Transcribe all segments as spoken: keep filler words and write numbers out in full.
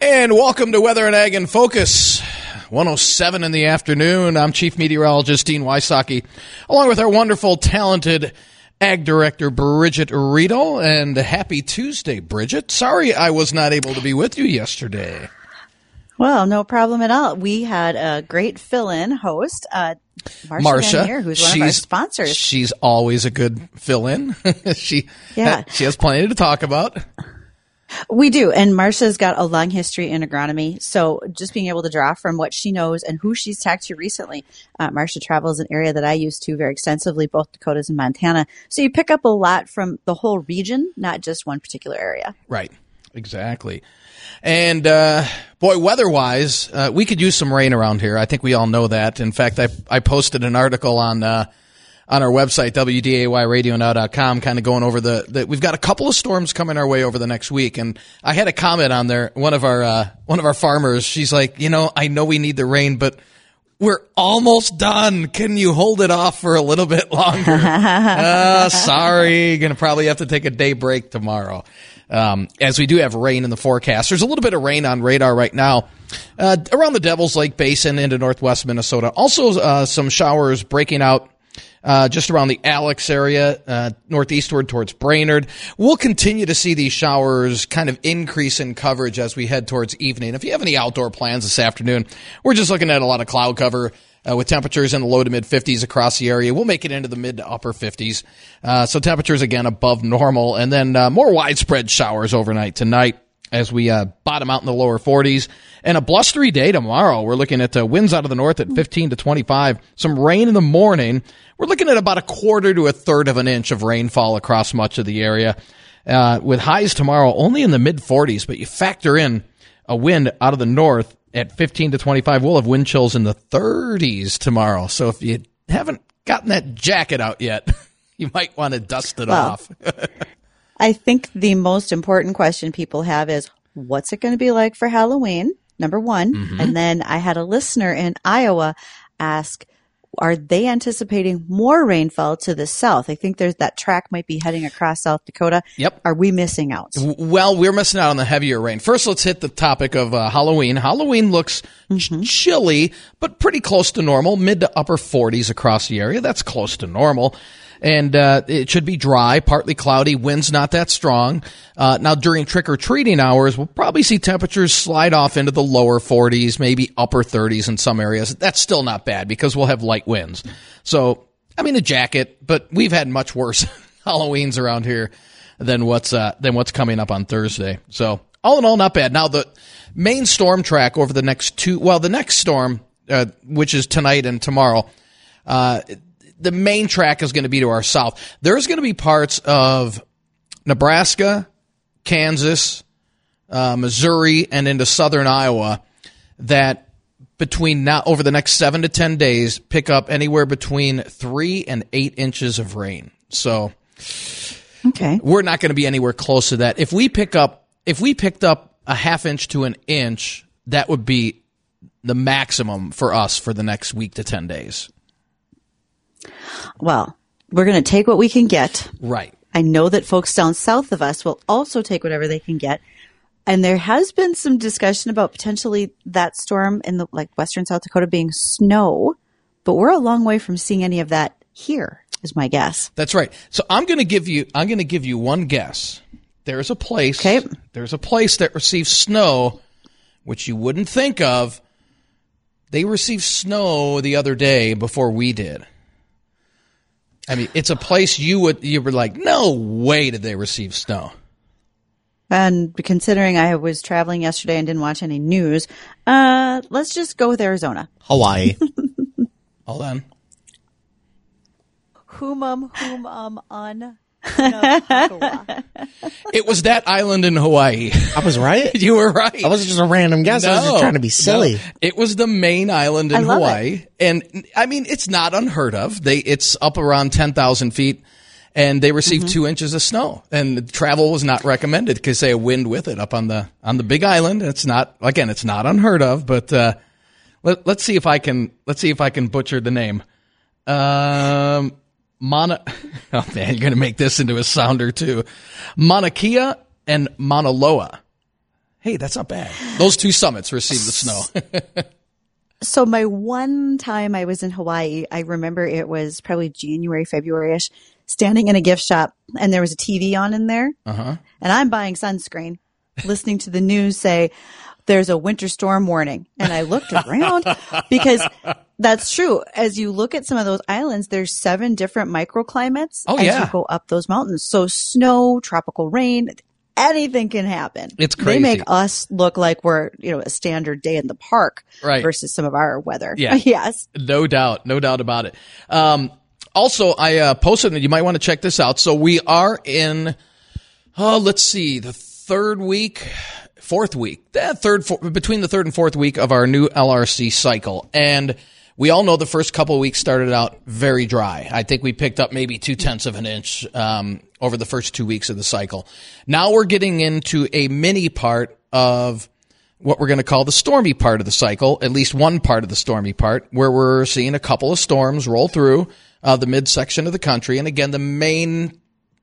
And welcome to Weather and Ag in Focus, one oh seven in the afternoon. I'm Chief Meteorologist Dean Wysocki, along with our wonderful, talented Ag Director Bridget Riedel. And happy Tuesday, Bridget. Sorry I was not able to be with you yesterday. Well, no problem at all. We had a great fill-in host, uh, Marcia, Marcia here, who's one of our sponsors. She's always a good fill-in. she, yeah. she has plenty to talk about. We do. And Marcia's got a long history in agronomy. So just being able to draw from what she knows and who she's talked to recently. Uh, Marcia travels an area that I used to very extensively, both Dakotas and Montana. So you pick up a lot from the whole region, not just one particular area. Right. Exactly. And, uh, boy, weather-wise, uh, we could use some rain around here. I think we all know that. In fact, I, I posted an article on, uh, on our website, W D A Y radio now dot com, kind of going over the, the, we've got a couple of storms coming our way over the next week. And I had a comment on there. One of our, uh, one of our farmers, she's like, you know, I know we need the rain, but we're almost done. Can you hold it off for a little bit longer? uh, sorry. Going to probably have to take a day break tomorrow. Um, as we do have rain in the forecast. There's a little bit of rain on radar right now uh, around the Devil's Lake Basin into northwest Minnesota. Also, uh, some showers breaking out uh, just around the Alex area, uh, northeastward towards Brainerd. We'll continue to see these showers kind of increase in coverage as we head towards evening. If you have any outdoor plans this afternoon, we're just looking at a lot of cloud cover. Uh, with temperatures in the low to mid fifties across the area. We'll make it into the mid to upper fifties. Uh, so temperatures, again, above normal. And then uh, more widespread showers overnight tonight as we uh, bottom out in the lower forties. And a blustery day tomorrow. We're looking at uh, winds out of the north at fifteen to twenty-five. Some rain in the morning. We're looking at about a quarter to a third of an inch of rainfall across much of the area. Uh, with highs tomorrow only in the mid forties. But you factor in a wind out of the north at fifteen to twenty-five, we'll have wind chills in the thirties tomorrow. So if you haven't gotten that jacket out yet, you might want to dust it well, off. I think the most important question people have is, what's it going to be like for Halloween? Number one. Mm-hmm. And then I had a listener in Iowa ask, are they anticipating more rainfall to the south? I think there's that track might be heading across South Dakota. Yep. Are we missing out? Well, we're missing out on the heavier rain. First, let's hit the topic of uh, Halloween. Halloween looks mm-hmm. ch- chilly, but pretty close to normal, mid to upper forties across the area. That's close to normal. And uh, it should be dry, partly cloudy, winds not that strong. Uh, now, during trick-or-treating hours, we'll probably see temperatures slide off into the lower forties, maybe upper thirties in some areas. That's still not bad because we'll have light winds. So, I mean, a jacket, but we've had much worse Halloweens around here than what's uh, than what's coming up on Thursday. So, all in all, not bad. Now, the main storm track over the next two, well, the next storm, uh, which is tonight and tomorrow, uh, the main track is going to be to our south. There's going to be parts of Nebraska, Kansas, uh, Missouri, and into southern Iowa that between now over the next seven to ten days pick up anywhere between three and eight inches of rain. So, okay, we're not going to be anywhere close to that. If we pick up, if we picked up a half inch to an inch, that would be the maximum for us for the next week to ten days. Well, we're going to take what we can get. Right. I know that folks down south of us will also take whatever they can get. And there has been some discussion about potentially that storm in the like western South Dakota being snow, but we're a long way from seeing any of that here, is my guess. That's right. So I'm going to give you I'm going to give you one guess. There's a place okay. There's a place that receives snow which you wouldn't think of. They received snow the other day before we did. I mean, it's a place you would you were like, no way did they receive snow. And considering I was traveling yesterday and didn't watch any news, uh, let's just go with Arizona. Hawaii. Hold on. Whom um whom um un. It was that island in Hawaii. I was right. You were right. I wasn't just a random guess. No, I was just trying to be silly. No. It was the main island in I love Hawaii. It. And I mean, it's not unheard of. They, it's up around ten thousand feet and they received mm-hmm. two inches of snow and travel was not recommended because they had wind with it up on the, on the big island. It's not, again, it's not unheard of, but, uh, let, let's see if I can, let's see if I can butcher the name. Um, Mana, oh man, you're going to make this into a sounder too. Mauna Kea and Mauna Loa Hey, that's not bad. Those two summits received the snow. So my one time I was in Hawaii, I remember it was probably January, February-ish, standing in a gift shop, and there was a T V on in there, Uh-huh. and I'm buying sunscreen, listening to the news say there's a winter storm warning. And I looked around because that's true. As you look at some of those islands, there's seven different microclimates Oh, as yeah. you go up those mountains. So snow, tropical rain, anything can happen. It's They crazy. make us look like we're, you know, a standard day in the park Right. versus some of our weather. Yeah. Yes. No doubt. No doubt about it. Um, also, I uh, posted, and you might want to check this out. So we are in, oh, let's see, the third week, fourth week, eh, third, four, between the third and fourth week of our new L R C cycle. And we all know the first couple of weeks started out very dry. I think we picked up maybe two tenths of an inch um, over the first two weeks of the cycle. Now we're getting into a mini part of what we're going to call the stormy part of the cycle, at least one part of the stormy part, where we're seeing a couple of storms roll through uh, the midsection of the country. And again, the main,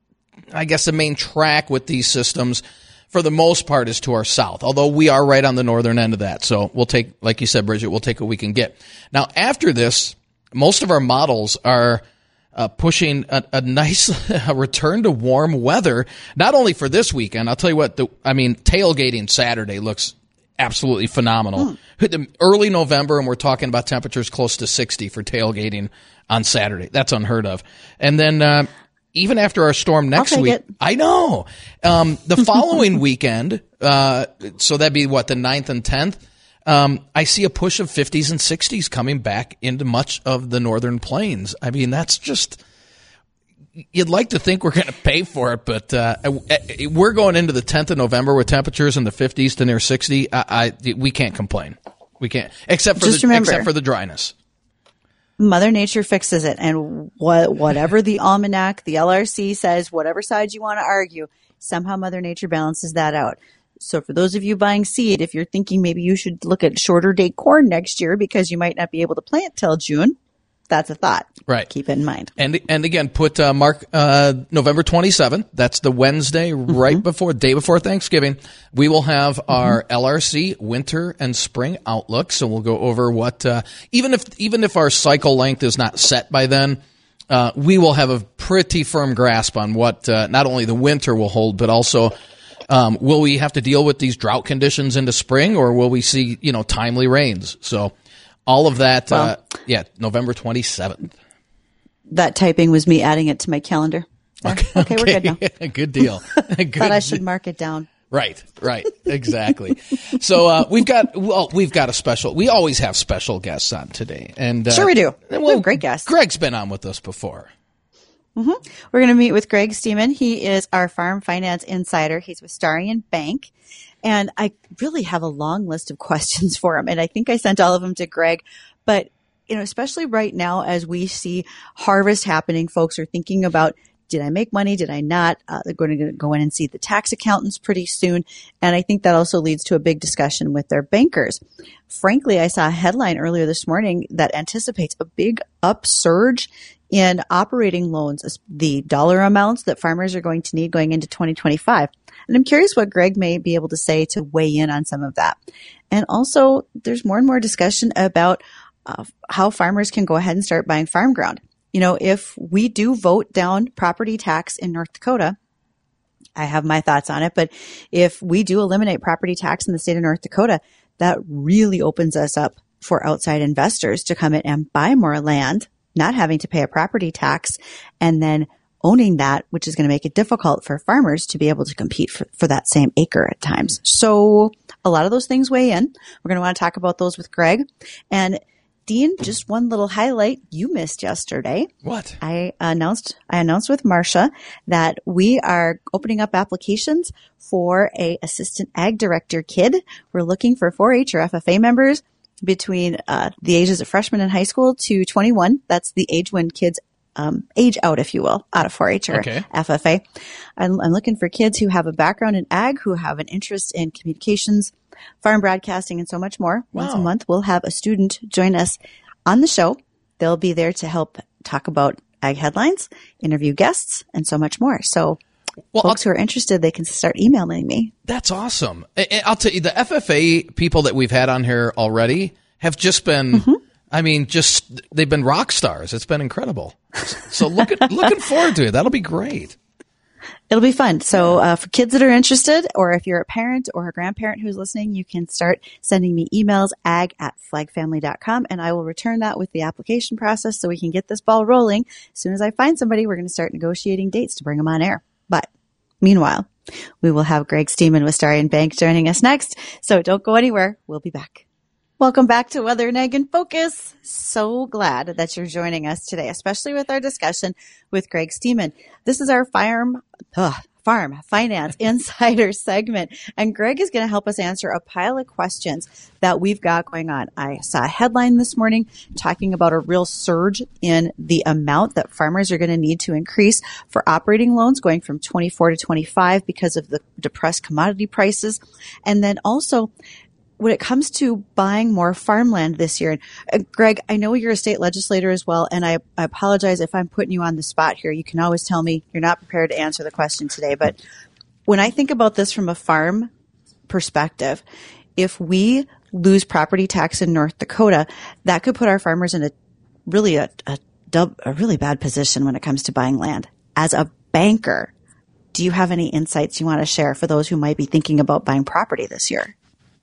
I guess the main track with these systems for the most part is to our south, although we are right on the northern end of that. So we'll take, like you said, Bridget, we'll take what we can get. Now, after this, most of our models are uh, pushing a, a nice a return to warm weather, not only for this weekend. I'll tell you what, the, I mean, tailgating Saturday looks absolutely phenomenal. Hmm. Early November, and we're talking about temperatures close to sixty for tailgating on Saturday. That's unheard of. And then, uh, even after our storm next I'll take week, it. I know, um, the following weekend, uh, so that'd be what, the ninth and tenth, um, I see a push of fifties and sixties coming back into much of the northern plains. I mean, that's just, you'd like to think we're going to pay for it, but uh, we're going into the tenth of November with temperatures in the fifties to near sixty. I, I we can't complain. We can't, except for Just the, remember- except for the dryness. Mother Nature fixes it. And what, whatever the almanac, the L R C says, whatever side you want to argue, somehow Mother Nature balances that out. So for those of you buying seed, if you're thinking maybe you should look at shorter date corn next year because you might not be able to plant till June, that's a thought. Right. Keep it in mind. And and again, put uh, mark uh, November twenty-seventh. That's the Wednesday right before, day before Thanksgiving. We will have our L R C winter and spring outlook. So we'll go over what uh, even if even if our cycle length is not set by then, uh, we will have a pretty firm grasp on what uh, not only the winter will hold, but also um, will we have to deal with these drought conditions into spring, or will we see you know timely rains? So all of that, Well, uh, yeah, November twenty-seventh. That typing was me adding it to my calendar. There. Okay, we're good now. Good deal. Good Thought I should mark it down. Right, right, exactly. So uh, we've got well, we've got a special. We always have special guests on today, and uh, Sure we do. Well, We have great guests. Greg's been on with us before. We're going to meet with Greg Steeman. He is our farm finance insider. He's with Starion Bank. And I really have a long list of questions for him. And I think I sent all of them to Greg. But, you know, especially right now as we see harvest happening, folks are thinking about, did I make money? Did I not? Uh, they're going to go in and see the tax accountants pretty soon. And I think that also leads to a big discussion with their bankers. Frankly, I saw a headline earlier this morning that anticipates a big upsurge in operating loans, the dollar amounts that farmers are going to need going into twenty twenty-five. And I'm curious what Greg may be able to say to weigh in on some of that. And also, there's more and more discussion about uh, how farmers can go ahead and start buying farm ground. You know, if we do vote down property tax in North Dakota, I have my thoughts on it, but if we do eliminate property tax in the state of North Dakota, that really opens us up for outside investors to come in and buy more land, not having to pay a property tax, and then owning that, which is going to make it difficult for farmers to be able to compete for, for that same acre at times. So a lot of those things weigh in. We're going to want to talk about those with Greg. And Dean, just one little highlight you missed yesterday. What? I announced I announced with Marcia that we are opening up applications for a assistant ag director kid. We're looking for four H or F F A members between uh, the ages of freshman in high school to twenty-one. That's the age when kids um, age out, if you will, out of four H or Okay. F F A. I'm, I'm looking for kids who have a background in ag, who have an interest in communications, farm broadcasting, and so much more. Once a Wow. month, we'll have a student join us on the show. They'll be there to help talk about ag headlines, interview guests, and so much more. So Well, folks I'll, who are interested, they can start emailing me. That's awesome. And I'll tell you, the F F A people that we've had on here already have just been, mm-hmm. I mean, just, they've been rock stars. It's been incredible. So looking, looking forward to it. That'll be great. It'll be fun. So uh, for kids that are interested, or if you're a parent or a grandparent who's listening, you can start sending me emails, ag at flagfamily dot com, and I will return that with the application process so we can get this ball rolling. As soon as I find somebody, we're going to start negotiating dates to bring them on air. But meanwhile, we will have Greg Steeman with Starion Bank joining us next. So don't go anywhere. We'll be back. Welcome back to Weather and Ag in Focus. So glad that you're joining us today, especially with our discussion with Greg Steeman. This is our farm, ugh, farm finance insider segment, and Greg is going to help us answer a pile of questions that we've got going on. I saw a headline this morning talking about a real surge in the amount that farmers are going to need to increase for operating loans, going from twenty-four to twenty-five because of the depressed commodity prices, and then also when it comes to buying more farmland this year. Uh, Greg, I know you're a state legislator as well, and I, I apologize if I'm putting you on the spot here. You can always tell me you're not prepared to answer the question today. But when I think about this from a farm perspective, if we lose property tax in North Dakota, that could put our farmers in a really a, a, dub, a really bad position when it comes to buying land. As a banker, do you have any insights you want to share for those who might be thinking about buying property this year?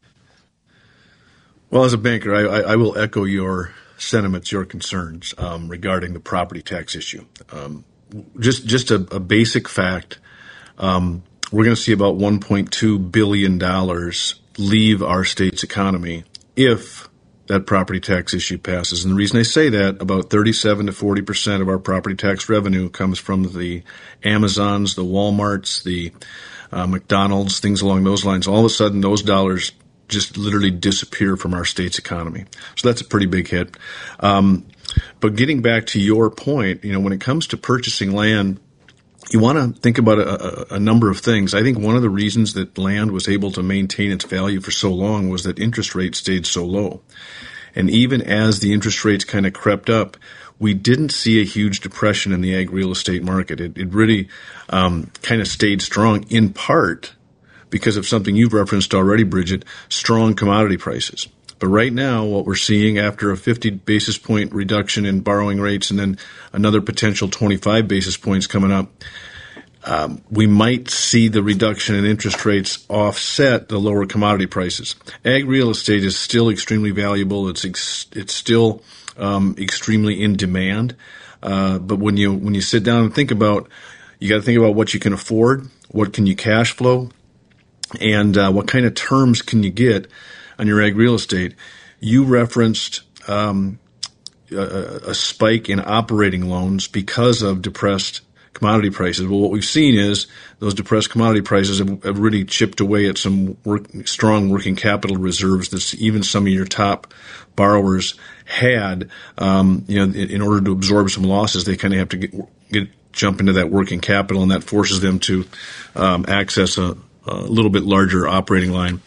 Well, as a banker, I, I, I will echo your sentiments, your concerns um, regarding the property tax issue. Um, just just a, a basic fact, um, we're going to see about one point two billion dollars leave our state's economy if that property tax issue passes. And the reason I say that, about thirty-seven to forty percent of our property tax revenue comes from the Amazons, the Walmarts, the uh, McDonald's, things along those lines. All of a sudden, those dollars just literally disappear from our state's economy. So that's a pretty big hit. Um, but getting back to your point, you know, when it comes to purchasing land, you want to think about a, a, a number of things. I think one of the reasons that land was able to maintain its value for so long was that interest rates stayed so low. And even as the interest rates kind of crept up, we didn't see a huge depression in the ag real estate market. It, it really um, kind of stayed strong, in part because of something you've referenced already, Bridget, strong commodity prices. But right now, what we're seeing after a fifty basis point reduction in borrowing rates and then another potential twenty-five basis points coming up, um, we might see the reduction in interest rates offset the lower commodity prices. Ag real estate is still extremely valuable. It's ex- it's still um, extremely in demand. Uh, but when you when you sit down and think about, you got to think about what you can afford, what can you cash flow, and uh, what kind of terms can you get on your ag real estate. You referenced um, a, a spike in operating loans because of depressed commodity prices. Well, what we've seen is those depressed commodity prices have, have really chipped away at some work, strong working capital reserves that even some of your top borrowers had. Um, you know, in, in order to absorb some losses, they kind of have to get, get jump into that working capital, and that forces them to um, access a a little bit larger operating line.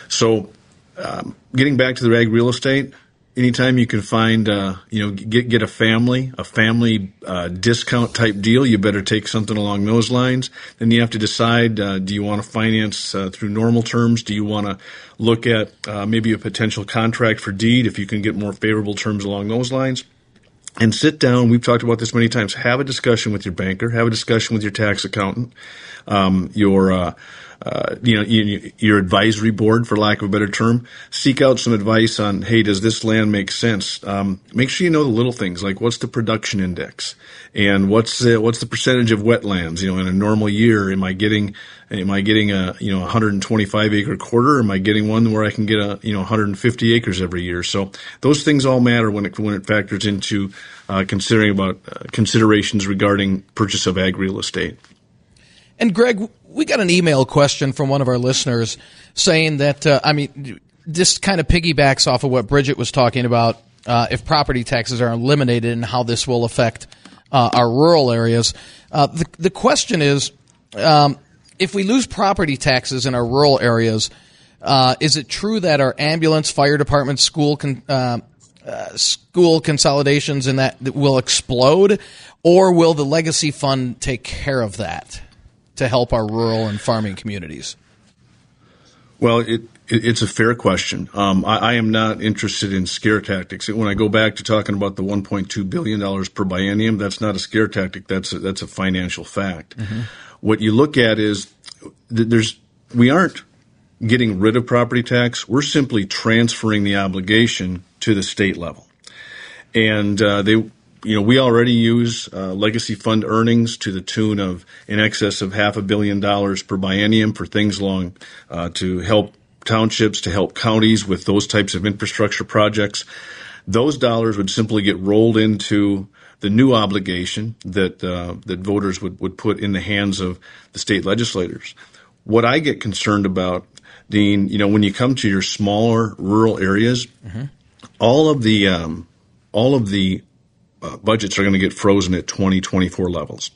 So um, getting back to the ag real estate, anytime you can find, uh, you know, get get a family, a family uh, discount type deal, you better take something along those lines. Then you have to decide, uh, do you want to finance uh, through normal terms? Do you want to look at uh, maybe a potential contract for deed if you can get more favorable terms along those lines? And sit down, we've talked about this many times, have a discussion with your banker, have a discussion with your tax accountant, um, your uh, Uh, you know, you, your advisory board, for lack of a better term. Seek out some advice on, hey, does this land make sense? Um, make sure you know the little things, like what's the production index, and what's the, what's the percentage of wetlands? You know, in a normal year, am I getting am I getting a you know one hundred twenty-five acre quarter? Or am I getting one where I can get a you know one hundred fifty acres every year? So those things all matter when it when it factors into uh, considering about uh, considerations regarding purchase of ag real estate. And Greg, we got an email question from one of our listeners saying that, uh, I mean, this kind of piggybacks off of what Bridget was talking about, uh, if property taxes are eliminated and how this will affect uh, our rural areas. Uh, the, the question is, um, if we lose property taxes in our rural areas, uh, is it true that our ambulance, fire department, school con- uh, uh, school consolidations and that will explode, or will the legacy fund take care of that? to help our rural and farming communities? Well, it, it it's a fair question. Um, I, I am not interested in scare tactics. When I go back to talking about the one point two billion dollars per biennium, that's not a scare tactic. That's a, that's a financial fact. Mm-hmm. What you look at is th- there's we aren't getting rid of property tax. We're simply transferring the obligation to the state level, and uh, they. You know, we already use uh, legacy fund earnings to the tune of in excess of half a billion dollars per biennium for things along uh, to help townships, to help counties with those types of infrastructure projects. Those dollars would simply get rolled into the new obligation that uh, that voters would, would put in the hands of the state legislators. What I get concerned about, Dean, you know, when you come to your smaller rural areas, mm-hmm. all of the um, all of the Uh, budgets are going to get frozen at twenty twenty-four levels.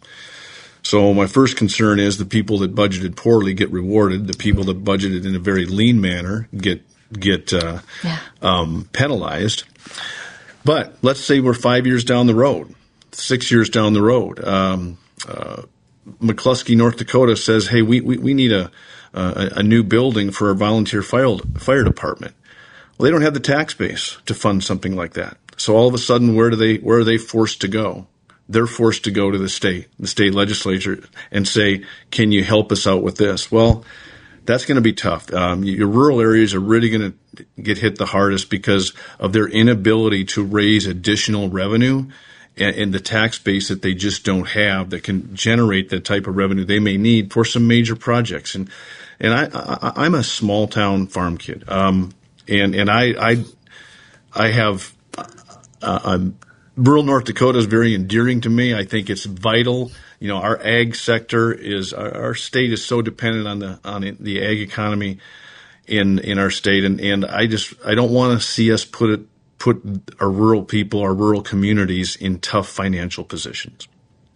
So my first concern is the people that budgeted poorly get rewarded. The people that budgeted in a very lean manner get get uh, yeah. um, penalized. But let's say we're five years down the road, six years down the road. Um, uh, McCluskey, North Dakota says, "Hey, we we, we need a, a a new building for our volunteer fire fire department." Well, they don't have the tax base to fund something like that. So all of a sudden, where do they where are they forced to go? They're forced to go to the state, the state legislature, and say, "Can you help us out with this?" Well, that's going to be tough. Um, your rural areas are really going to get hit the hardest because of their inability to raise additional revenue and, and the tax base that they just don't have that can generate the type of revenue they may need for some major projects. And and I, I I'm a small town farm kid, um, and and I I I have. Uh, um, rural North Dakota is very endearing to me. I think it's vital. You know, our ag sector is our, our state is so dependent on the on the ag economy in in our state, and, and I just I don't want to see us put it put our rural people, our rural communities in tough financial positions.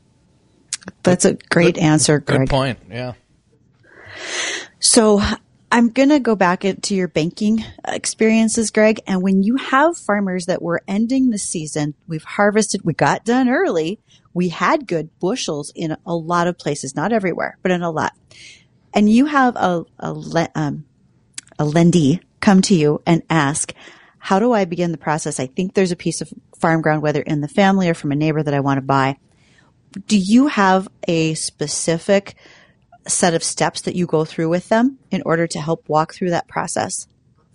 That's a great good, answer, Greg. Good point. Yeah. So I'm going to go back into your banking experiences, Greg. And when you have farmers that were ending the season, we've harvested, we got done early. We had good bushels in a lot of places, not everywhere, but in a lot. And you have a, a, um, a lendee come to you and ask, how do I begin the process? I think there's a piece of farm ground, whether in the family or from a neighbor, that I want to buy. Do you have a specific set of steps that you go through with them in order to help walk through that process?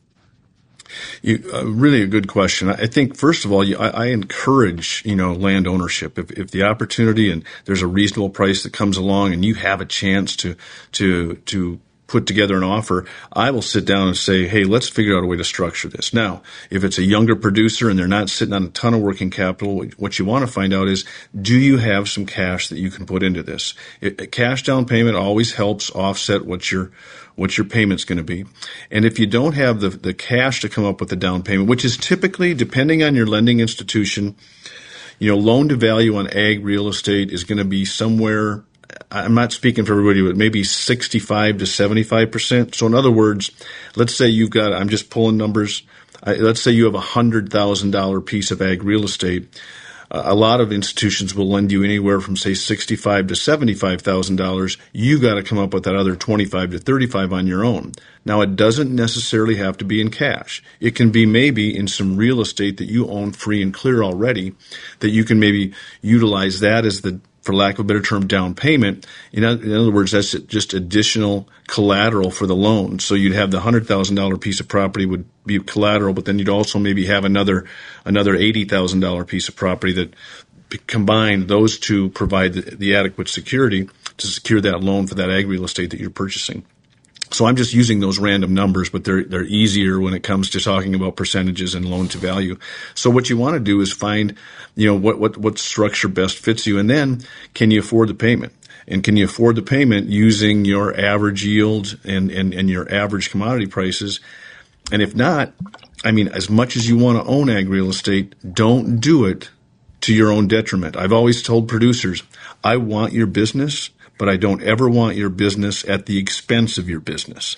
You, uh, really a good question. I think, first of all, you, I, I encourage, you know, land ownership. If, if the opportunity and there's a reasonable price that comes along and you have a chance to, to, to put together an offer, I will sit down and say, hey, let's figure out a way to structure this. Now, if it's a younger producer and they're not sitting on a ton of working capital, what you want to find out is, do you have some cash that you can put into this? It, a cash down payment always helps offset what your what your payment's going to be. And if you don't have the, the cash to come up with the down payment, which is typically, depending on your lending institution, you know, loan to value on ag real estate is going to be somewhere, I'm not speaking for everybody, but maybe sixty-five to seventy-five percent. So in other words, let's say you've got, I'm just pulling numbers, uh, let's say you have a one hundred thousand dollars piece of ag real estate. Uh, a lot of institutions will lend you anywhere from, say, sixty-five thousand dollars to seventy-five thousand dollars. You got to come up with that other twenty-five to thirty-five on your own. Now, it doesn't necessarily have to be in cash. It can be maybe in some real estate that you own free and clear already, that you can maybe utilize that as the, for lack of a better term, down payment. In other words, that's just additional collateral for the loan. So you'd have the one hundred thousand dollars piece of property would be collateral, but then you'd also maybe have another another eighty thousand dollars piece of property that combined, those two provide the, the adequate security to secure that loan for that ag real estate that you're purchasing. So I'm just using those random numbers, but they're they're easier when it comes to talking about percentages and loan to value. So what you want to do is find, you know, what what what structure best fits you, and then can you afford the payment? And can you afford the payment using your average yield and and, and your average commodity prices? And if not, I mean, as much as you want to own ag real estate, don't do it to your own detriment. I've always told producers, I want your business, but I don't ever want your business at the expense of your business.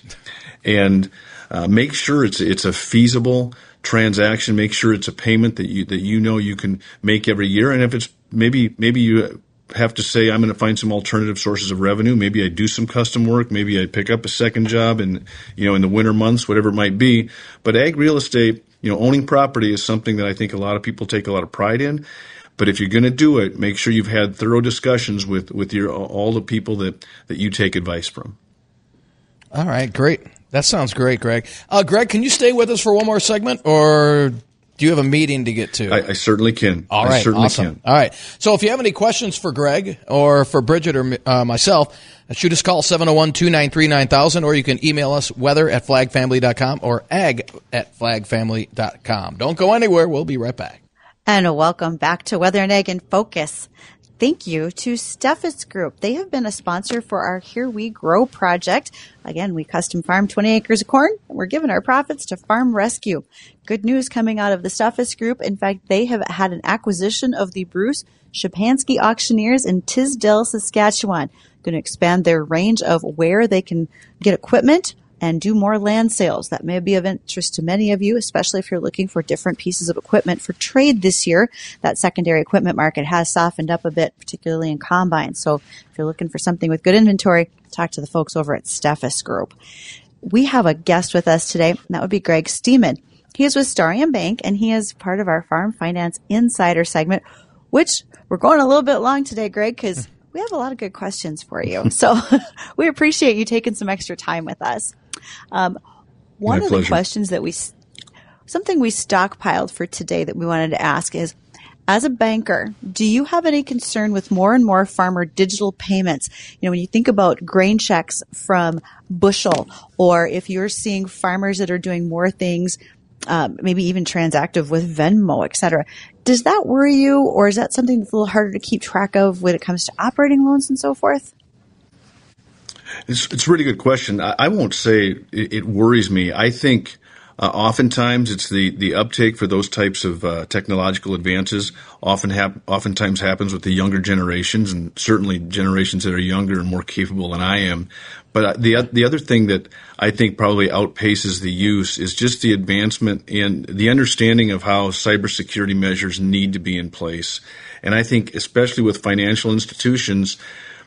And uh, make sure it's it's a feasible transaction. Make sure it's a payment that you that you know you can make every year. And if it's maybe maybe you have to say I'm going to find some alternative sources of revenue. Maybe I do some custom work. Maybe I pick up a second job in, you know, in the winter months, whatever it might be. But ag real estate, you know, owning property is something that I think a lot of people take a lot of pride in. But if you're going to do it, make sure you've had thorough discussions with, with your all the people that, that you take advice from. All right, great. That sounds great, Greg. Uh, Greg, can you stay with us for one more segment, or do you have a meeting to get to? I, I certainly can. All right, I certainly awesome. can. All right. So if you have any questions for Greg or for Bridget or uh, myself, shoot us a call, seven oh one, two nine three, nine thousand, or you can email us, weather at flag family dot com or ag at flag family dot com. Don't go anywhere. We'll be right back. And welcome back to Weather and Ag in Focus. Thank you to Steffes Group. They have been a sponsor for our Here We Grow project. Again, we custom farm twenty acres of corn, and we're giving our profits to Farm Rescue. Good news coming out of the Steffes Group. In fact, they have had an acquisition of the Bruce Shapansky Auctioneers in Tisdale, Saskatchewan. Going to expand their range of where they can get equipment and do more land sales. That may be of interest to many of you, especially if you're looking for different pieces of equipment for trade this year. That secondary equipment market has softened up a bit, particularly in combines. So if you're looking for something with good inventory, talk to the folks over at Steffes Group. We have a guest with us today, and that would be Greg Steeman. He is with Starium Bank, and he is part of our Farm Finance Insider segment, which we're going a little bit long today, Greg, because we have a lot of good questions for you. So we appreciate you taking some extra time with us. Um, one My of pleasure. the questions that we, something we stockpiled for today that we wanted to ask is, as a banker, do you have any concern with more and more farmer digital payments? You know, when you think about grain checks from Bushel, or if you're seeing farmers that are doing more things, um, maybe even transactive with Venmo, et cetera, does that worry you, or is that something that's a little harder to keep track of when it comes to operating loans and so forth? It's, it's a really good question. I, I won't say it, it worries me. I think uh, oftentimes it's the, the uptake for those types of uh, technological advances often hap- oftentimes happens with the younger generations, and certainly generations that are younger and more capable than I am. But uh, the the other thing that I think probably outpaces the use is just the advancement in the understanding of how cybersecurity measures need to be in place. And I think especially with financial institutions,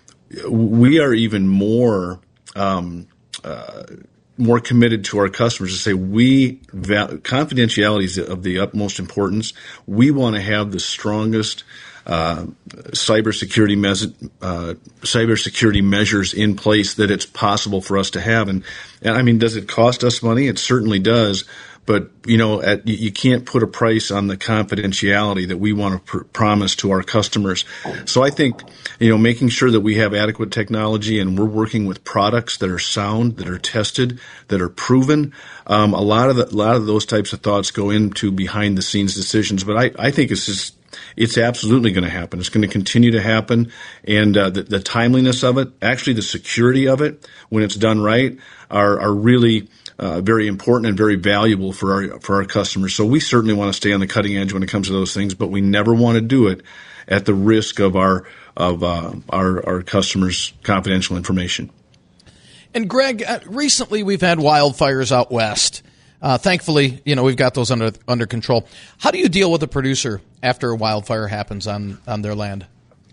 we are even more um, uh, more committed to our customers to say we val- confidentiality is of the utmost importance. We want to have the strongest uh, cybersecurity mes- uh, cybersecurity measures in place that it's possible for us to have. And, and I mean, does it cost us money? It certainly does. But, you know, at, you can't put a price on the confidentiality that we want to pr- promise to our customers. So I think, you know, making sure that we have adequate technology and we're working with products that are sound, that are tested, that are proven. Um, a lot of the, a lot of those types of thoughts go into behind the scenes decisions. But I, I think it's just, it's absolutely going to happen. It's going to continue to happen. And uh, the, the timeliness of it, actually the security of it, when it's done right, are, are really Uh, very important and very valuable for our for our customers. So we certainly want to stay on the cutting edge when it comes to those things, but we never want to do it at the risk of our of uh, our our customers' confidential information. And Greg, uh, recently we've had wildfires out west. Uh, thankfully, you know, we've got those under under control. How do you deal with a producer after a wildfire happens on, on their land?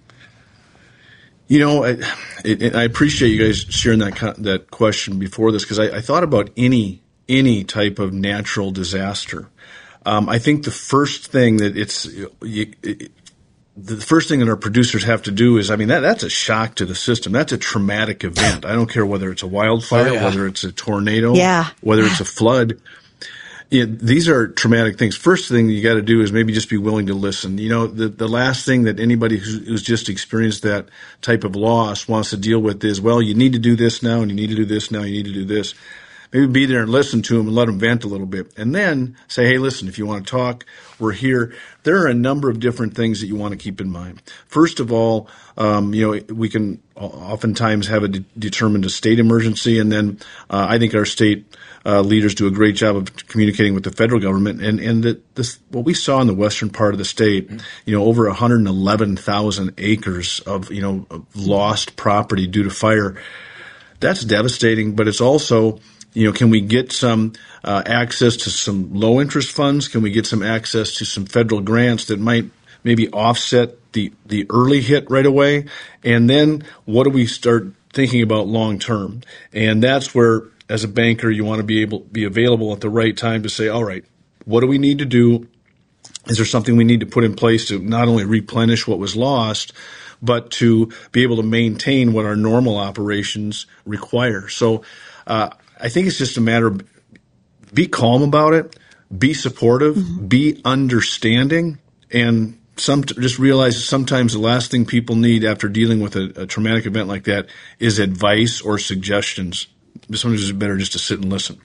You know, I, it, I appreciate you guys sharing that that question before this, because I, I thought about any any type of natural disaster. Um, I think the first thing that it's you, it, the first thing that our producers have to do is, I mean, that that's a shock to the system. That's a traumatic event. I don't care whether it's a wildfire, oh, yeah. whether it's a tornado, yeah. whether it's a flood. Yeah, these are traumatic things. First thing you got to do is maybe just be willing to listen. You know, the, the last thing that anybody who's, who's just experienced that type of loss wants to deal with is, well, you need to do this now, and you need to do this now, you need to do this. Maybe be there and listen to them and let them vent a little bit. And then say, hey, listen, if you want to talk, we're here. There are a number of different things that you want to keep in mind. First of all, um, you know, we can oftentimes have a de- determined a state emergency, and then uh, I think our state Uh, leaders do a great job of communicating with the federal government. And, and the, this, what we saw in the western part of the state, you know, over one hundred eleven thousand acres of, you know, of lost property due to fire, that's devastating. But it's also, you know, can we get some uh, access to some low interest funds? Can we get some access to some federal grants that might maybe offset the the early hit right away, and then what do we start thinking about long term? And that's where, as a banker, you want to be able be available at the right time to say, all right, what do we need to do? Is there something we need to put in place to not only replenish what was lost, but to be able to maintain what our normal operations require? So uh, I think it's just a matter of be calm about it, be supportive, mm-hmm. be understanding, and some just realize sometimes the last thing people need after dealing with a, a traumatic event like that is advice or suggestions. Sometimes it's better just to sit and listen.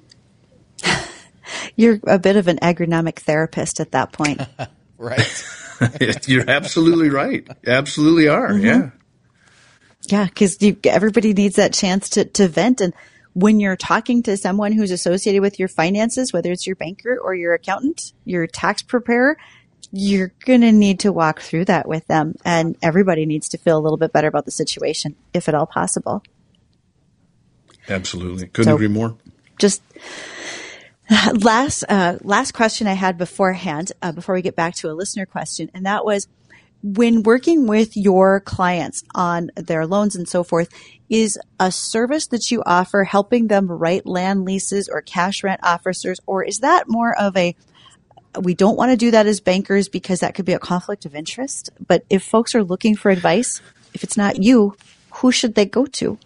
You're a bit of an agronomic therapist at that point. Right. You're absolutely right. Absolutely are. Mm-hmm. Yeah. Yeah, because everybody needs that chance to, to vent. And when you're talking to someone who's associated with your finances, whether it's your banker or your accountant, your tax preparer, you're going to need to walk through that with them. And everybody needs to feel a little bit better about the situation, if at all possible. Absolutely. Couldn't so, agree more. Just last, uh, last question I had beforehand, uh, before we get back to a listener question. And that was, when working with your clients on their loans and so forth, is a service that you offer helping them write land leases or cash rent officers, or is that more of a, we don't want to do that as bankers because that could be a conflict of interest? But if folks are looking for advice, if it's not you, who should they go to?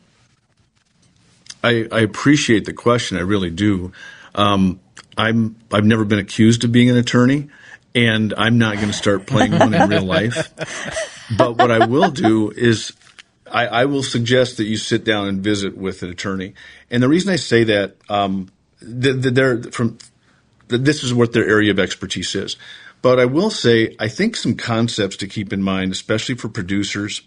I, I appreciate the question. I really do. Um, I'm, I've never been accused of being an attorney, and I'm not going to start playing one in real life. But what I will do is I, I will suggest that you sit down and visit with an attorney. And the reason I say that, um, th- th- they're from, th- this is what their area of expertise is. But I will say, I think some concepts to keep in mind, especially for producers,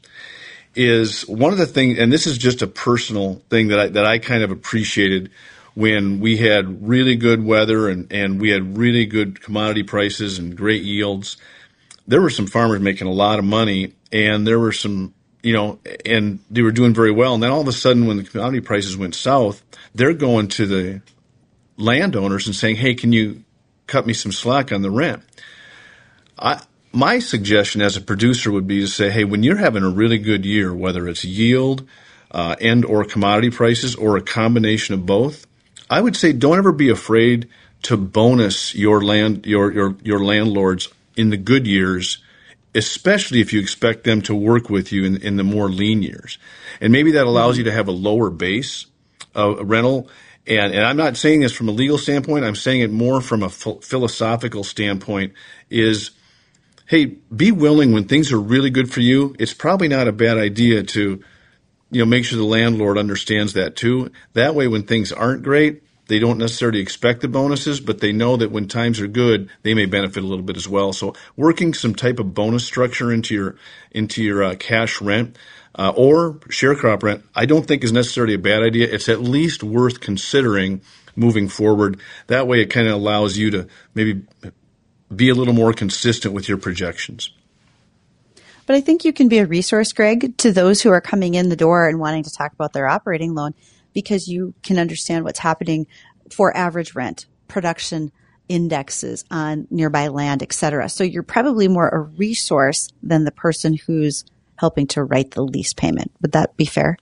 is one of the things, and this is just a personal thing that I, that I kind of appreciated when we had really good weather and, and we had really good commodity prices and great yields. There were some farmers making a lot of money, and there were some, you know, and they were doing very well. And then all of a sudden, when the commodity prices went south, they're going to the landowners and saying, hey, can you cut me some slack on the rent? I, my suggestion as a producer would be to say, hey, when you're having a really good year, whether it's yield uh, and or commodity prices or a combination of both, I would say don't ever be afraid to bonus your land your your your landlords in the good years, especially if you expect them to work with you in, in the more lean years. And maybe that allows you to have a lower base uh, rental. And, and I'm not saying this from a legal standpoint. I'm saying it more from a ph- philosophical standpoint is, hey, be willing when things are really good for you. It's probably not a bad idea to, you know, make sure the landlord understands that too. That way, when things aren't great, they don't necessarily expect the bonuses, but they know that when times are good, they may benefit a little bit as well. So working some type of bonus structure into your into your uh, cash rent uh, or sharecrop rent, I don't think is necessarily a bad idea. It's at least worth considering moving forward. That way, it kind of allows you to maybe be a little more consistent with your projections. But I think you can be a resource, Greg, to those who are coming in the door and wanting to talk about their operating loan, because you can understand what's happening for average rent, production indexes on nearby land, et cetera. So you're probably more a resource than the person who's helping to write the lease payment. Would that be fair?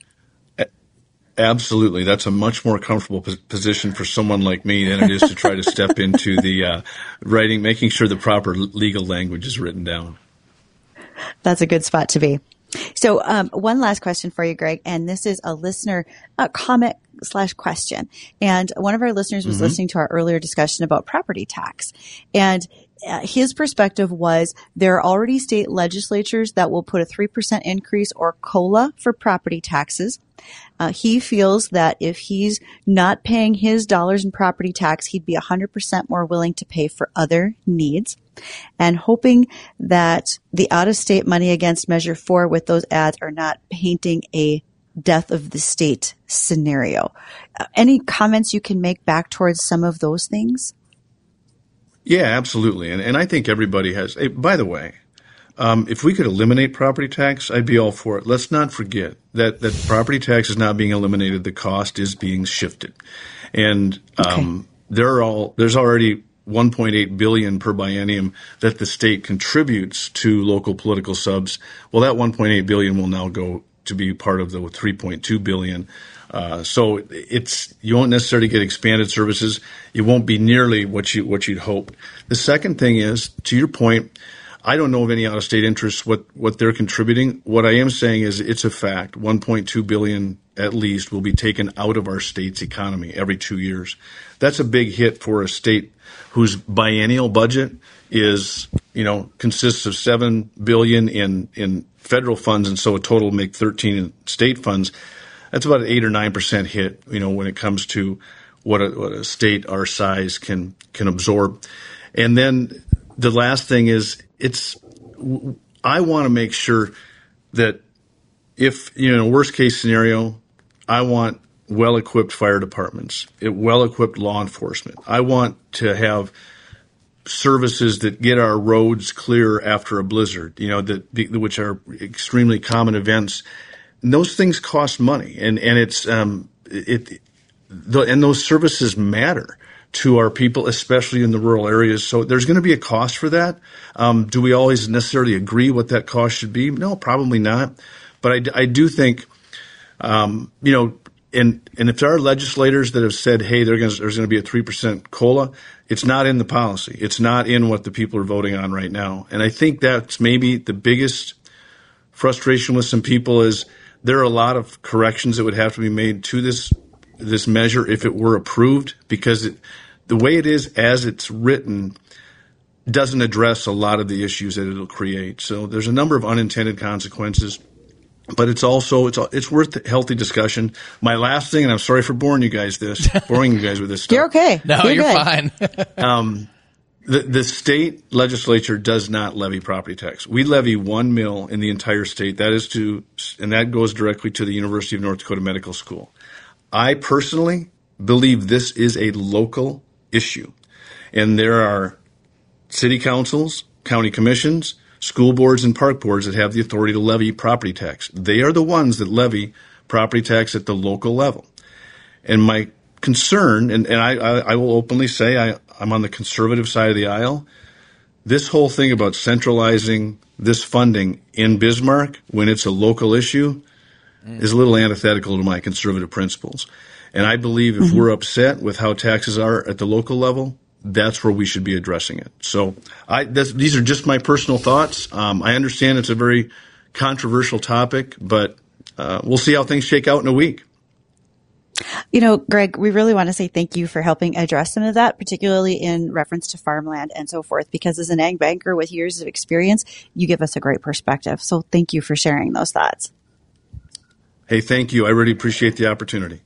Absolutely. That's a much more comfortable position for someone like me than it is to try to step into the uh, writing, making sure the proper legal language is written down. That's a good spot to be. So um, one last question for you, Greg, and this is a listener uh, comment slash question. And one of our listeners was mm-hmm. listening to our earlier discussion about property tax. And uh, his perspective was there are already state legislatures that will put a three percent increase or COLA for property taxes. Uh, he feels that if he's not paying his dollars in property tax, he'd be one hundred percent more willing to pay for other needs, and hoping that the out-of-state money against Measure four with those ads are not painting a death of the state scenario. Uh, any comments you can make back towards some of those things? Yeah, absolutely. And, and I think everybody has, hey, by the way, Um, if we could eliminate property tax, I'd be all for it. Let's not forget that, that property tax is not being eliminated. The cost is being shifted. And um, okay. there are all, there's already one point eight billion dollars per biennium that the state contributes to local political subs. Well, that one point eight billion dollars will now go to be part of the three point two billion dollars. Uh, so it's, you won't necessarily get expanded services. It won't be nearly what you, what you'd hope. The second thing is, to your point, I don't know of any out-of-state interests, what, what they're contributing. What I am saying is it's a fact. one point two billion dollars at least will be taken out of our state's economy every two years. That's a big hit for a state whose biennial budget is, you know, consists of seven billion dollars in, in federal funds, and so a total will make thirteen in state funds. That's about an eight or nine percent hit, you know, when it comes to what a, what a state our size can can absorb. And then the last thing is, it's I want to make sure that if, you know, worst case scenario, I want well-equipped fire departments, well-equipped law enforcement. I want to have services that get our roads clear after a blizzard, you know, that which are extremely common events. And those things cost money, and and it's um it, the, and those services matter to our people, especially in the rural areas. So there's going to be a cost for that. Um, do we always necessarily agree what that cost should be? No, probably not. But I, I do think, um, you know, and and if there are legislators that have said, hey, there's going to be a three percent COLA, it's not in the policy. It's not in what the people are voting on right now. And I think that's maybe the biggest frustration with some people is, there are a lot of corrections that would have to be made to this this measure if it were approved, because it, the way it is as it's written doesn't address a lot of the issues that it'll create. So there's a number of unintended consequences, but it's also it's it's worth healthy discussion. My last thing, and I'm sorry for boring you guys this, boring you guys with this stuff. You're okay. No, you're, you're good. fine. um, The, the state legislature does not levy property tax. We levy one mill in the entire state. That is to, and that goes directly to the University of North Dakota Medical School. I personally believe this is a local issue, and there are city councils, county commissions, school boards, and park boards that have the authority to levy property tax. They are the ones that levy property tax at the local level. And my concern, and, and I, I, I will openly say I, I'm on the conservative side of the aisle. This whole thing about centralizing this funding in Bismarck when it's a local issue mm. is a little antithetical to my conservative principles. And I believe if mm-hmm. we're upset with how taxes are at the local level, that's where we should be addressing it. So I, that's, these are just my personal thoughts. Um, I understand it's a very controversial topic, but uh, we'll see how things shake out in a week. You know, Greg, we really want to say thank you for helping address some of that, particularly in reference to farmland and so forth, because as an ag banker with years of experience, you give us a great perspective. So thank you for sharing those thoughts. Hey, thank you. I really appreciate the opportunity.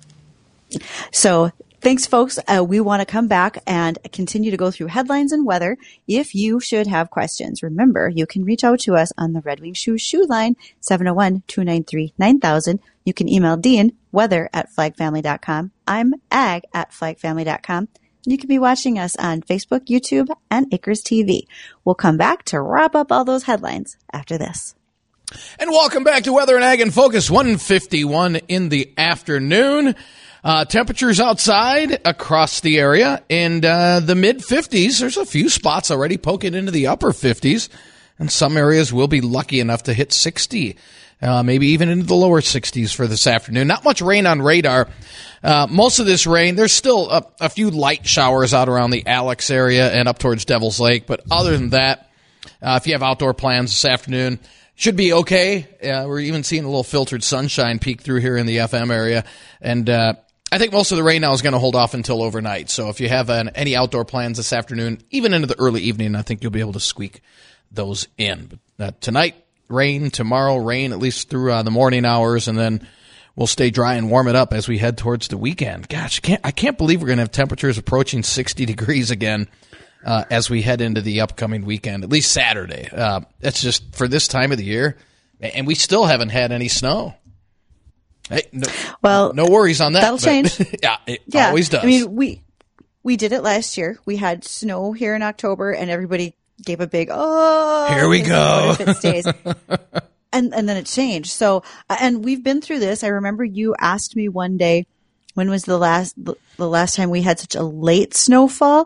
So thanks, folks. Uh, we want to come back and continue to go through headlines and weather. If you should have questions, remember, you can reach out to us on the Red Wing Shoes Shoe line, seven oh one, two nine three, nine thousand. You can email Dean, weather at flag family dot com. I'm ag at flag family dot com. You can be watching us on Facebook, YouTube, and Acres T V. We'll come back to wrap up all those headlines after this. And welcome back to Weather and Ag in Focus, one fifty-one in the afternoon. Uh, temperatures outside across the area in uh, the mid fifties. There's a few spots already poking into the upper fifties, and some areas will be lucky enough to hit sixty, uh, maybe even into the lower sixties for this afternoon. Not much rain on radar. Uh, most of this rain, there's still a, a few light showers out around the Alex area and up towards Devil's Lake, but other than that, uh, if you have outdoor plans this afternoon, should be okay. Uh, we're even seeing a little filtered sunshine peek through here in the F M area, and uh I think most of the rain now is going to hold off until overnight. So if you have an, any outdoor plans this afternoon, even into the early evening, I think you'll be able to squeak those in. But uh, tonight, rain. Tomorrow, rain, at least through uh, the morning hours. And then we'll stay dry and warm it up as we head towards the weekend. Gosh, I can't, I can't believe we're going to have temperatures approaching sixty degrees again uh, as we head into the upcoming weekend, at least Saturday. Uh, that's just for this time of the year. And we still haven't had any snow. Hey, no, well, no worries on that. That'll change. yeah, it yeah. always does. I mean, we we did it last year. We had snow here in October, and everybody gave a big oh. Here we go. What if it stays? and and then it changed. So, and we've been through this. I remember you asked me one day, when was the last the last time we had such a late snowfall?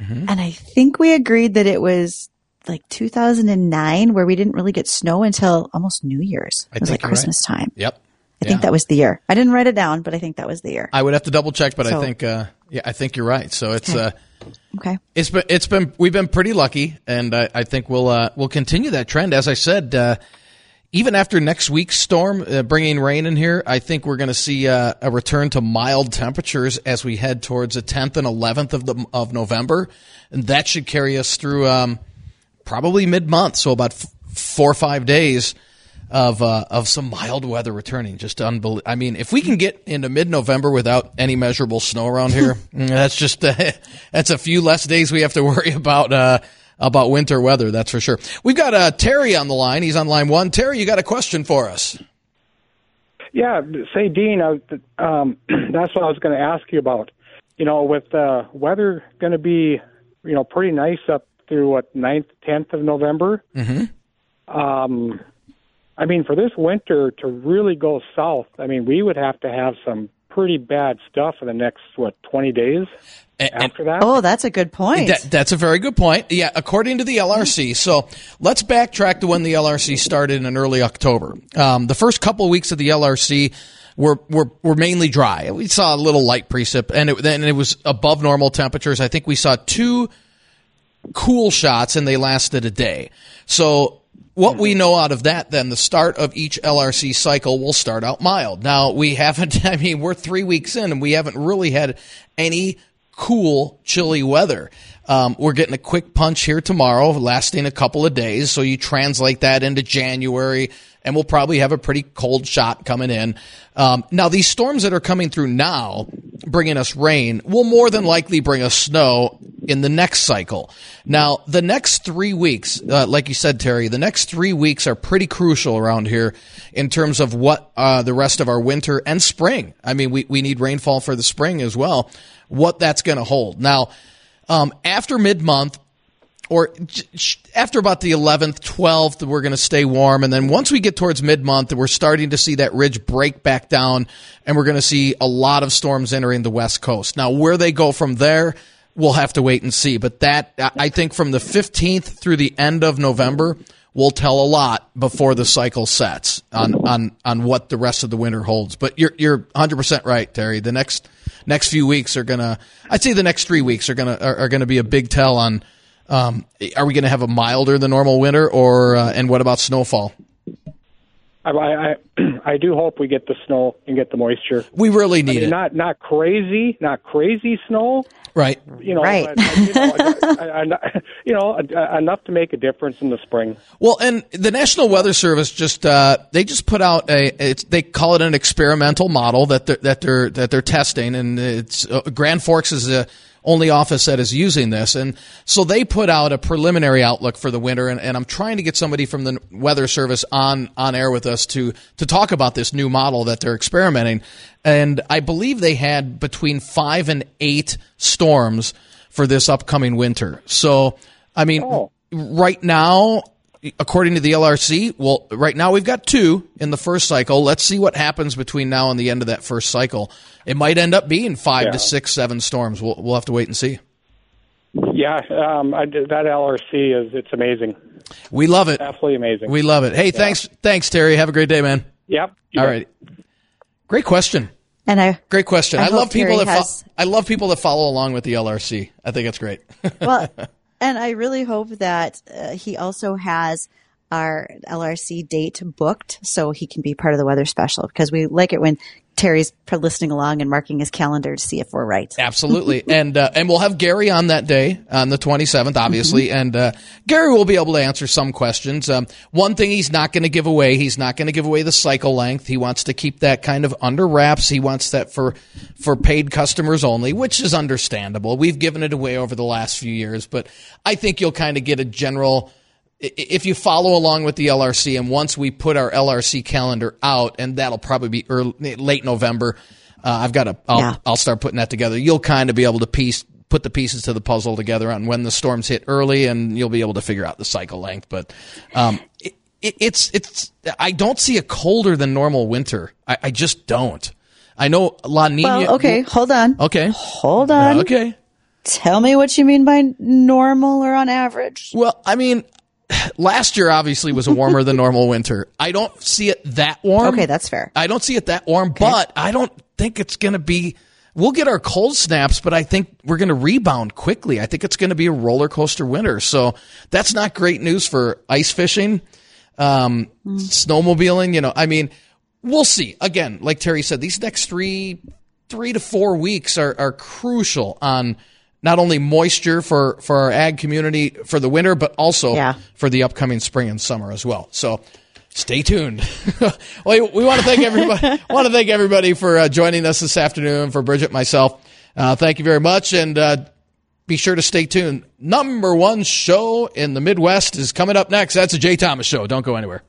And I think we agreed that it was like two thousand nine where we didn't really get snow until almost New Year's. I It was think like you're Christmas right. time. Yep. I think Yeah. that was the year. I didn't write it down, but I think that was the year. I would have to double check, but I So- think, uh, yeah, I think you're right. So it's, uh, Okay. it's been, it's been, we've been pretty lucky, and I, I think we'll, uh, we'll continue that trend. As I said, uh, even after next week's storm, uh, bringing rain in here, I think we're going to see uh, a return to mild temperatures as we head towards the tenth and eleventh of the of November, and that should carry us through um, probably mid-month, so about f- four or five days of uh, of some mild weather returning. Just unbelievable. I mean, if we can get into mid-November without any measurable snow around here, that's just uh, that's a few less days we have to worry about. Uh, About winter weather, that's for sure. We've got uh, Terry on the line. He's on line one. Terry, you got a question for us? Yeah, say, Dean, I was, um, that's what I was going to ask you about. You know, with uh, weather going to be, you know, pretty nice up through, what, ninth, tenth of November. Mm-hmm. Um, I mean, for this winter to really go south, I mean, we would have to have some pretty bad stuff in the next, what, twenty days And, after that? Oh, that's a good point. That, that's a very good point. Yeah, according to the L R C. So let's backtrack to when the L R C started in early October. Um, the first couple of weeks of the L R C were were, were mainly dry. We saw a little light precip, and it, then it was above normal temperatures. I think we saw two cool shots, and they lasted a day. So what we know out of that, then, the start of each L R C cycle will start out mild. Now, we haven't, I mean, we're three weeks in, and we haven't really had any cool, chilly weather. Um, we're getting a quick punch here tomorrow, lasting a couple of days. So you translate that into January, and we'll probably have a pretty cold shot coming in. Um, now, these storms that are coming through now, bringing us rain, will more than likely bring us snow in the next cycle. Now, the next three weeks, uh, like you said, Terry, the next three weeks are pretty crucial around here in terms of what uh, the rest of our winter and spring. I mean, we, we need rainfall for the spring as well, what that's going to hold. Now, um, after mid-month, or j- after about the eleventh, twelfth, we're going to stay warm. And then once we get towards mid-month, we're starting to see that ridge break back down, and we're going to see a lot of storms entering the West Coast. Now, where they go from there, we'll have to wait and see. But that, I think from the fifteenth through the end of November, will tell a lot before the cycle sets on, on, on what the rest of the winter holds. But you're, you're one hundred percent right, Terry. The next, next few weeks are going to, I'd say the next three weeks are going to, are, are going to be a big tell on, um, are we going to have a milder than normal winter, or, uh, and what about snowfall? I, I, I do hope we get the snow and get the moisture. We really need I mean, it. Not, not crazy, not crazy snow. Right. You know, Right. but, you know, I, I, I, you know, enough to make a difference in the spring. Well, and the National Weather Service just uh, they just put out a it's, they call it an experimental model that they're, that they're that they're testing, and it's uh, Grand Forks is the only office that is using this, and so they put out a preliminary outlook for the winter, and, and I'm trying to get somebody from the Weather Service on on air with us to to talk about this new model that they're experimenting. And I believe they had between five and eight storms for this upcoming winter. So, I mean, Oh. right now, according to the L R C, well, right now we've got two in the first cycle. Let's see what happens between now and the end of that first cycle. It might end up being five Yeah. to six, seven storms. We'll, we'll have to wait and see. Yeah, um, I, that L R C is it's amazing, We love it. absolutely amazing. We love it. Hey, thanks, thanks, Terry. Have a great day, man. yep. All right. Great question. And I, Great question. I I, love hope people Terry that fo- has- I love people that follow along with the L R C. I think it's great. well, and I really hope that uh, he also has our L R C date booked so he can be part of the weather special, because we like it when Terry's listening along and marking his calendar to see if we're right. Absolutely. And uh, and we'll have Gary on that day, on the twenty-seventh, obviously. Mm-hmm. And uh, Gary will be able to answer some questions. Um, one thing he's not going to give away, he's not going to give away the cycle length. He wants to keep that kind of under wraps. He wants that for, for paid customers only, which is understandable. We've given it away over the last few years. But I think you'll kind of get a general... If you follow along with the L R C, and once we put our L R C calendar out, and that'll probably be early, late November, uh, I've got to, I'll, Yeah. I'll start putting that together. You'll kind of be able to piece, put the pieces to the puzzle together on when the storms hit early, and you'll be able to figure out the cycle length. But, um, it, it, it's, it's, I don't see a colder than normal winter. I, I just don't. I know La Nina. Well, okay, hold on. Okay. Hold on. Okay. Tell me what you mean by normal or on average. Well, I mean, last year obviously was a warmer than normal winter. I don't see it that warm. Okay, that's fair. I don't see it that warm, Okay. but I don't think it's going to be. We'll get our cold snaps, but I think we're going to rebound quickly. I think it's going to be a roller coaster winter. So that's not great news for ice fishing, um, Mm. snowmobiling. You know, I mean, we'll see. Again, like Terry said, these next three, three to four weeks are, are crucial on not only moisture for, for our ag community for the winter, but also Yeah. for the upcoming spring and summer as well. So stay tuned. well, we want to thank everybody. want to thank everybody for uh, joining us this afternoon. For Bridget, myself, uh, thank you very much, and uh, be sure to stay tuned. Number one show in the Midwest is coming up next. That's the Jay Thomas Show. Don't go anywhere.